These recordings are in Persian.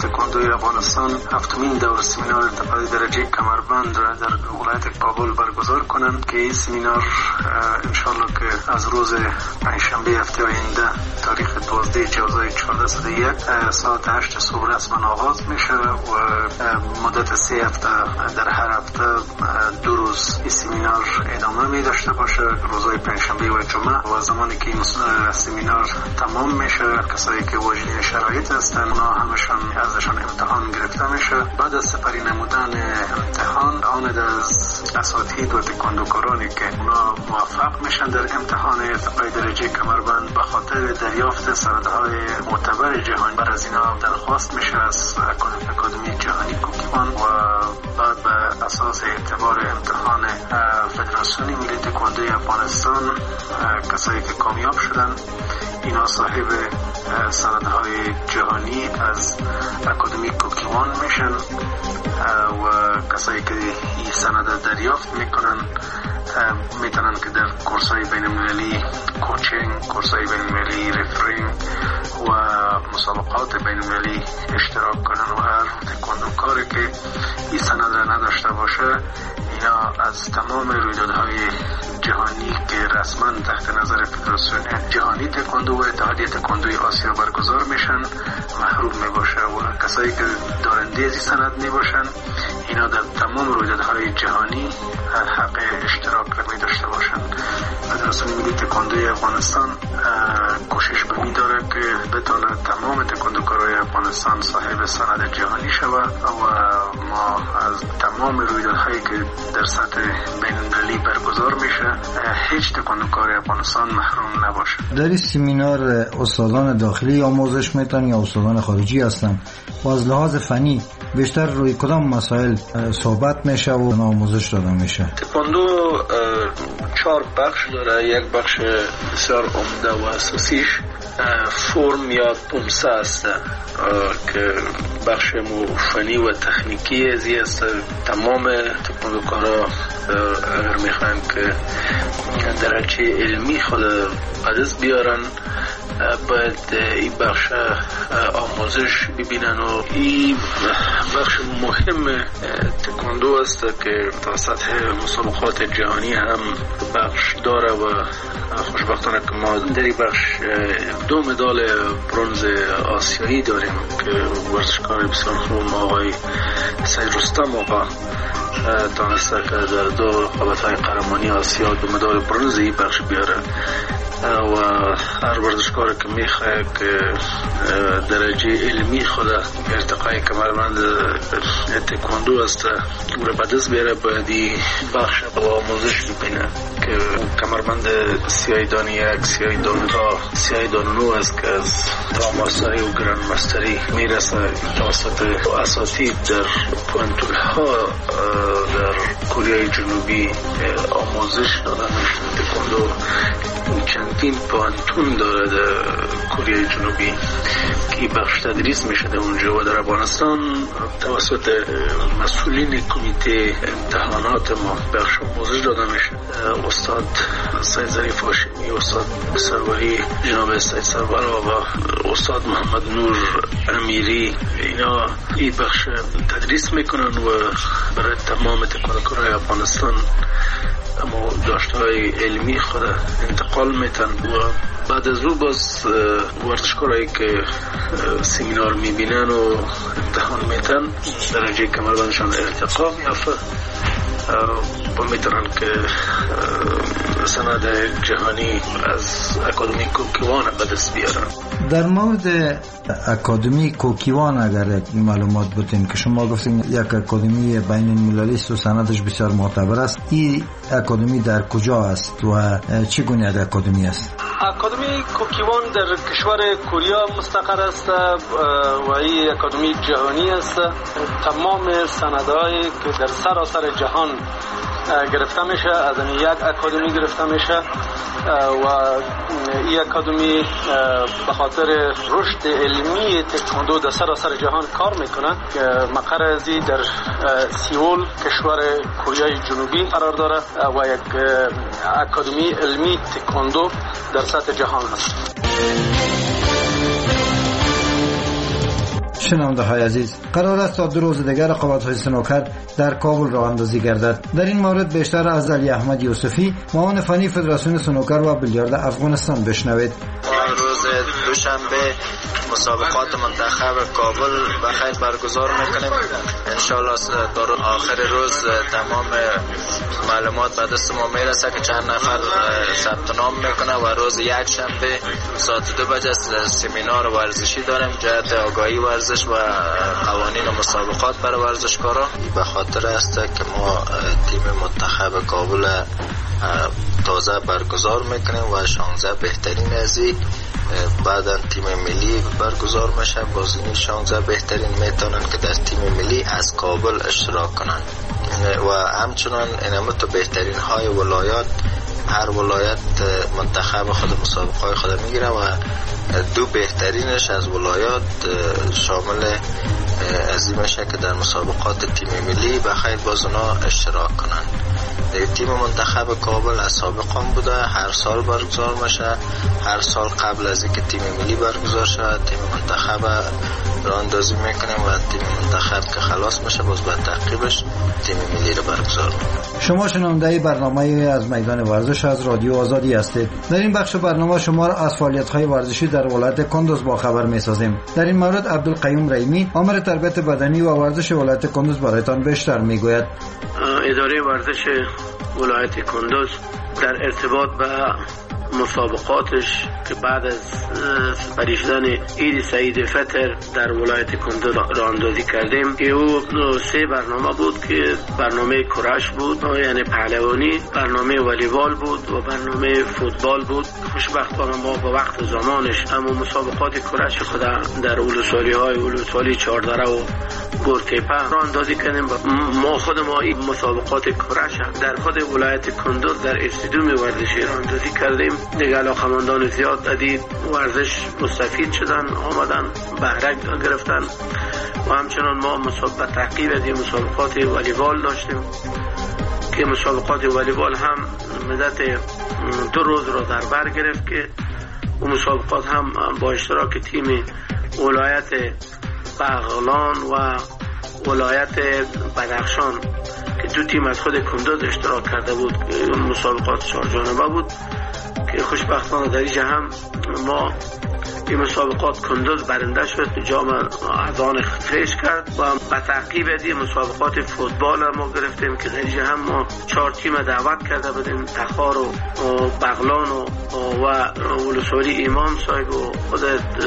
تکواندوی افغانستان هفتمین دور سمینار ارتقای درجه کمربند را در ولایت کابل برگزار کنند که این سمینار انشالله که از روز پنجشنبه هفته آینده تاریخ 12/14/2001 ساعت 8 صبح رسما آغاز میشه و مدت 3 هفته در هر هفته 2 روز این سمینار ادامه می داشته باشه، روزهای پنجشنبه و جمعه. و زمانی که این سمینار تمام میشه کسایی که واجد شرایط هستن اونا همشان ازشان امتحان گرفته میشه. بعد از سپری نمودن امتحان آن از اساتید و تکواندوکارانی که اونا موفق میشن در امتحان ارتقای درجه کمربند به خاطر دریافت سندهای معتبر جهانی بر از اینا درخواست میشه از اکادمی جهانی کوکیوان و بعد به اساس اعتبار امتحان فدراسیون ملی تکواندوی افغانستان کسایی که کامیاب شدن اینا صاحب سندهای جهانی از اکادمی کوکیوان میشن و کسایی که این سند دریافت میکنن میتونن که در کورس‌های بین‌المللی کوچینگ، کورس‌های بین‌المللی رفرینگ و مسابقات بین‌المللی اشتراک کنن و هر تکواندوکاری که این سند را نداشته باشه اینا از تمام رویدادهای جهانی که رسما تحت نظر فدراسیون جهانی تکواندو و اتحادیه تکواندوی آسیا برگزار میشن محروم میباشه و کسایی که دارنده این سند میباشن اینا در تمام رویدادهای جهانی حق اشتراک را می داشته باشند. فدراسیون ملی تکواندوی افغانستان کوشش به می داره که بتونه تمام تکواندوکارای افغانستان صاحب سند جهانی شود و ما از تمام رویدادهایی که در سطح بین‌المللی برگزار میشه هیچ تکواندوکار افغانستان محروم نباشه. در این سمینار استادان داخلی آموزش میتن یا استادان خارجی هستن و از لحاظ فنی بیشتر روی کدام مسائل صحبت میشه و آموزش داده میشه؟ تکواندو 4 بخش داره. یک بخش بسیار عمده و اساسیش فرم یا پومسه است که بخش فنی و تکنیکی ازی است. تمام تکواندوکارا اگر میخواین که درجه علمی خود پدست بیارن باید این بخش آموزش ببینن و این بخش مهم تکواندو است که تا سطح مسابقات جهانی هم بخش داره و خوشبختانه که ما در این بخش 2 مدال برنز آسیایی داریم که ورزشکار بسیار خوب آقای سید رستم آقا تانسته که در 2 رقابت‌های قهرمانی آسیا 2 مدال برنز این بخش بیاره و هر ورزشکار که میخواه که درجه علمی خود ارتقای کمربند تکواندو است و به دست بیاره باید این بخش با آموزش ببینه که کمربند سیاه دان 1 سیاه دان 2 سیاه دان 9 است که از تا ماستری و گرند ماستری میرسه توسط اساتید در پوانتون ها در کره جنوبی آموزش داده میشه. تکواندو چندین پوانتون داره در کره جنوبی که بخش تدریس میشه در اونجا و در افغانستان توسط مسئولین کمیته امتحانات ما بخش آموزش داده میشه. استاد سید ظریف هاشمی، استاد سروری جناب سید سرور و استاد محمد نور امیری اینا این بخش تدریس میکنن و برای تمام تکواندوکارای افغانستان اما داشته‌های علمی خود انتقال میتن و بعد از او باز ورزشکارایی که سمینار میبینن و امتحان میتن درجه کمربندشان ارتقا میافته و میتونن که سند جهانی از اکادمی کوکیوان به دست بیارن. در مورد اکادمی کوکیوان اگر معلومات بتین که شما گفتین یک اکادمی بین المللی است و سندش بسیار معتبر است، این اکادمی در کجا است و چگونه یک اکادمی است؟ اکادمی کوکیوان در کشور کره مستقر است و این اکادمی جهانی است. تمام سندهایی که در سراسر جهان گرفته میشه از این یک اکادمی گرفته میشه و این اکادمی به خاطر رشد علمی تکواندو در سراسر جهان کار میکنه. مقر ازی در سئول کشور کره جنوبی قرار داره و یک اکادمی علمی تکواندو در سطح جهان هست. شنونده های عزیز، قرار است تا 2 روز دیگر رقابت‌های سنوکر در کابل راه اندازی گردد. در این مورد بیشتر از علی احمد یوسفی، معاون فنی فدراسیون سنوکر و بیلیارد افغانستان بشنوید. روز دوشنبه مسابقات منتخب کابل بخیر برگزار میکنیم. انشالله در آخر روز تمام معلومات به دست ما میرسه که چند نفر ثبت نام میکنه و روز یک شنبه ساعت 2 بجه سمینار ورزشی داریم جهت آگاهی ورزش و قوانین و مسابقات برای ورزشکارا. به خاطر است که ما تیم منتخب کابل تازه برگزار میکنیم و 16 بهترین ازی بعدا تیم ملی برگزار میشه. باز این 16 بهترین میتونن که در تیم ملی از کابل اشتراک کنن و همچنان اینمت بهترین های ولایات، هر ولایت منتخب خود مسابقه های خود میگیره و 2 بهترینش از ولایات شامل از این میشه که در مسابقات تیم ملی بخیر باز اونا اشتراک کنن. تیم منتخب کابل از سابقان بوده، هر سال برگزار میشه. هر سال قبل از اینکه تیم ملی برگزار شد تیم منتخب را اندازی میکنیم و تیم منتخب که خلاص میشه باز به تعقیبش تیم ملی را برگزار میکنیم. شما شنونده برنامه از میدان ورزش از رادیو آزادی هستید. در این بخش برنامه شما را از فعالیت‌های ورزشی در ولایت کندوز با خبر می‌سازیم. در این مورد عبدالقیوم رحیمی، آمر تربیت بدنی و ورزش ولایت کندوز برایتان بیشتر میگوید. اداره ورزش ولایت کندوز در ارتباط به مسابقاتش که بعد از پریشدن عید سعید فطر در ولایت کندوز راه اندازی کردیم که او 3 برنامه بود که برنامه کرش بود یعنی پهلوانی، برنامه والیبال بود و برنامه فوتبال بود. خوشبختانه ما با وقت زمانش اما مسابقات کرش خود در اولوسوالی 14 و گورتیپه راه اندازی کردیم. ما این مسابقات کرش در خود ولایت کندوز در استادیوم ورزشی راه اندازی کردیم. دیگه علاقمندان زیاد ادید ورزش مستفید شدن، آمدن بهره گرفتن و همچنان ما مسابقات تعقیب از مسابقات والیبال داشتیم که مسابقات والیبال هم مدت 2 روز را در بر گرفت که و مسابقات هم با اشتراک تیم ولایت بغلان و ولایت بدخشان که 2 تیم از خود کندوز اشتراک کرده بود. مسابقات 4 جانبه بود که خوشبختانه در اینجا هم ما این مسابقات کندوز برنده شد، جام اذان خفیش کرد و به تعقیب از این مسابقات فوتبال ما گرفتیم که در اینجا هم ما 4 تیم دعوت کرده بودیم، تخار و بغلان و اولوسوالی امام صاحب و خود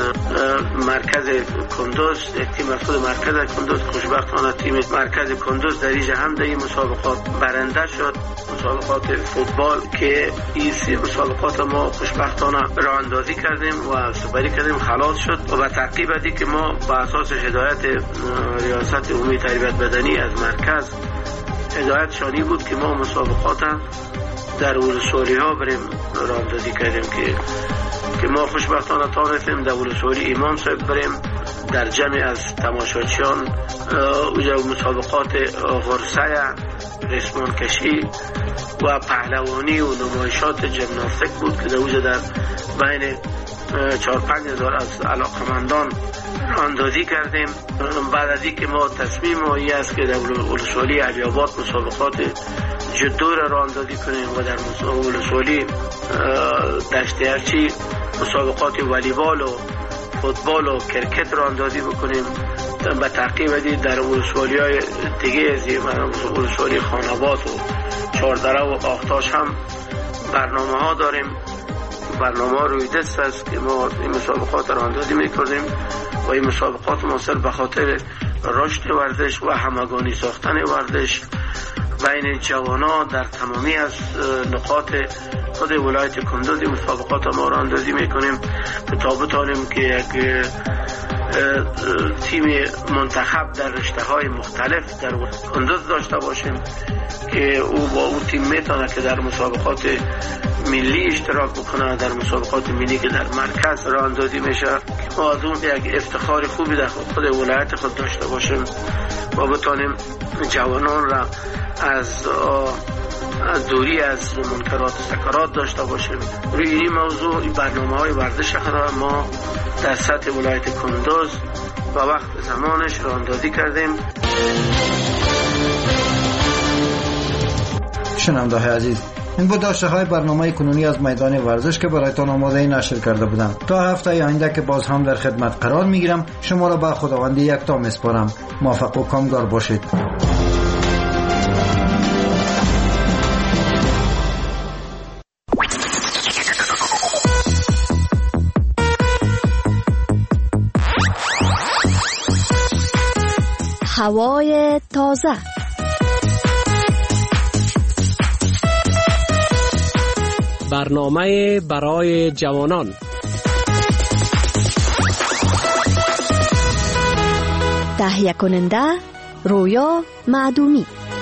مرکز کندوز. یک تیم از خود مرکز کندوز خوشبختانه تیم مرکز کندوز در اینجا هم در این مسابقات برنده شد، مسابقات فوتبال که این 3 مسابقات ما خوشبختانه راه اندازی کردیم و سپری کردیم، خلاص شد و به تعقیب ادی که ما با اساس هدایت ریاست عمومی تربیت بدنی از مرکز هدایت شانی بود که ما مسابقات در اولوسوالی ها بریم راه اندازی کردیم که ما خوشبختانه تانستیم در اولوسوالی امام صاحب بریم در جمع از تماشاچیان اوجا مسابقات غرسه، ریسمان کشی و پهلوانی و نمایشات ژیمناستیک بود که در اوجا در بین 4-5 هزار از علاقمندان راه اندازی کردیم. بعد از اینکه ما تصمیم مایی است که در اولوسوالی علی‌آباد مسابقات جدو را راه اندازی کنیم و در اولوسوالی دشت ارچی مسابقات والیبال و فوتبال و کرکت راه اندازی بکنیم. به تعقیب در اولوسوالی های دیگه از اولوسوالی خاناباد و 14 و آختاش هم برنامه ها داریم. برنامه روی دست است که ما این مسابقات را اندازی می‌کنیم و این مسابقات ما به خاطر رشد ورزش و همگانی ساختن ورزش بین جوانان در تمامی از نقاط خود ولایت کندوز مسابقات ما را اندازی می‌کنیم تا بتوانیم که یک تیم منتخب در رشته‌های مختلف در کندوز داشته باشیم که او با اون تیم میتونه که در مسابقات ملی اشتراک بکنه، در مسابقات ملی که در مرکز راه اندازی میشه که ما از اون یک افتخار خوبی در خود ولایت خود داشته باشیم و بتونیم جوانان را از دوری از منکرات و سکرات داشته باشیم. روی این موضوع برنامه‌های ورزش خود ما در سطح ولایت کندوز با وقت زمانش راهاندازی کردیم. شنونده عزیز، این بود داشته های برنامه کنونی از میدان ورزش که برایتان آماده نشر کرده بودم. تا هفته آینده که باز هم در خدمت قرار میگیرم، شما را به خداوندی یکتا میسپارم. موفق و کامگار باشید. هوای تازه. برنامه برای جوانان. تهیه کننده رویا معدومی.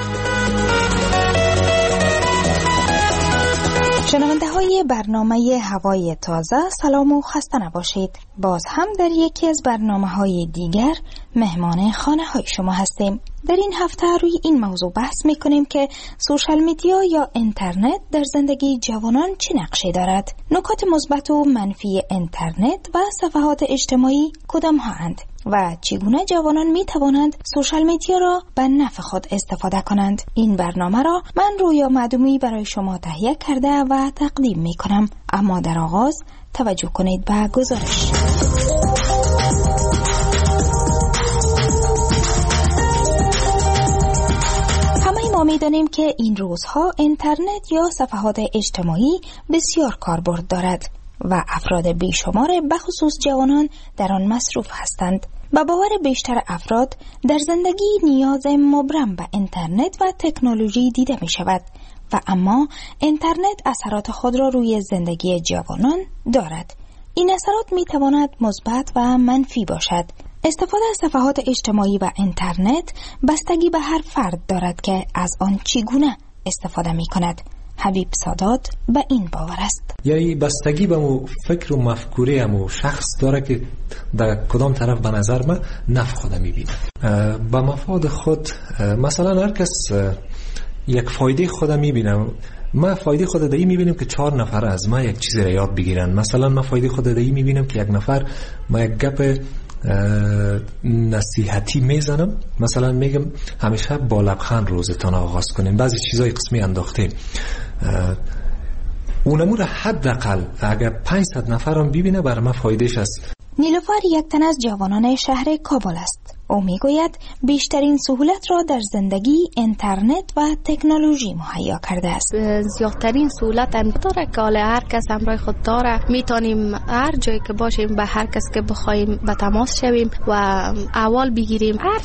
شنونده های برنامه هوای تازه، سلام و خسته نباشید. باز هم در یکی از برنامه های دیگر مهمان خانه های شما هستیم. در این هفته روی این موضوع بحث میکنیم که سوشال میدیا یا اینترنت در زندگی جوانان چه نقشی دارد؟ نکات مثبت و منفی اینترنت و صفحات اجتماعی کدام هاند؟ و چگونه جوانان می توانند سوشال میدیا را به نفع خود استفاده کنند؟ این برنامه را من رویا معدومی برای شما تهیه کرده و تقدیم می کنم. اما در آغاز توجه کنید به گزارش. همه ما می دانیم که این روزها اینترنت یا صفحات اجتماعی بسیار کاربرد دارد و افراد بیشمار بخصوص جوانان در آن مصروف هستند. با باور بیشتر افراد در زندگی نیاز مبرم به اینترنت و تکنولوژی دیده می شود و اما اینترنت اثرات خود را روی زندگی جوانان دارد. این اثرات می تواند مثبت و منفی باشد. استفاده از صفحات اجتماعی و اینترنت بستگی به هر فرد دارد که از آن چگونه استفاده می کند. حبیب سادات به این باور است. یعنی بستگی به مو فکر و مفکوره مو شخص داره که در کدام طرف به نظر من نفع خود میبینه. با مفاد خود مثلا هر کس یک فایده خود میبینه. ما فایده خود دایی میبینیم که 4 نفر از ما یک چیزی را یاد بگیرن. مثلا ما فایده خود دایی میبینیم که یک نفر ما یک گپ نصیحتی میزنم، مثلا میگم همیشه با لبخند روزتان آغاز کنین، بعضی چیزای قسمی انداختین، اونمو را حداقل اگر 500 نفرم ببینه بر ما فایدهش است. نیلوفر یک تن از جوانان شهر کابل است. او میگوید بیشترین سهولت را در زندگی اینترنت و تکنولوژی مهیا کرده است. زیادترین سهولت داره که هر کس همراه خود داره، میتونیم هر جایی که باشیم به هر کس که بخوایم به تماس شویم و احوال بگیریم. هر